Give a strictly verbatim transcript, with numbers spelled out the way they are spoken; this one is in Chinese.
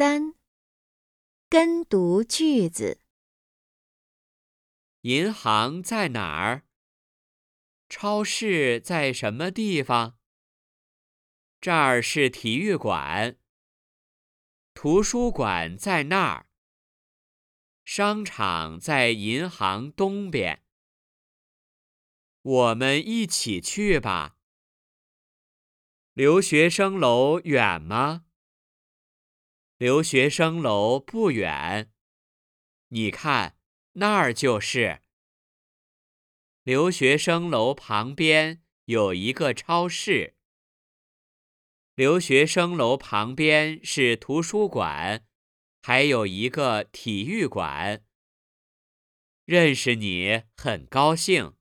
三、跟读句子。 银行在哪儿？超市在什么地方？这儿是体育馆。图书馆在那儿。商场在银行东边。我们一起去吧。留学生楼远吗？留学生楼不远。你看，那儿就是。留学生楼旁边有一个超市。留学生楼旁边是图书馆，还有一个体育馆。认识你很高兴。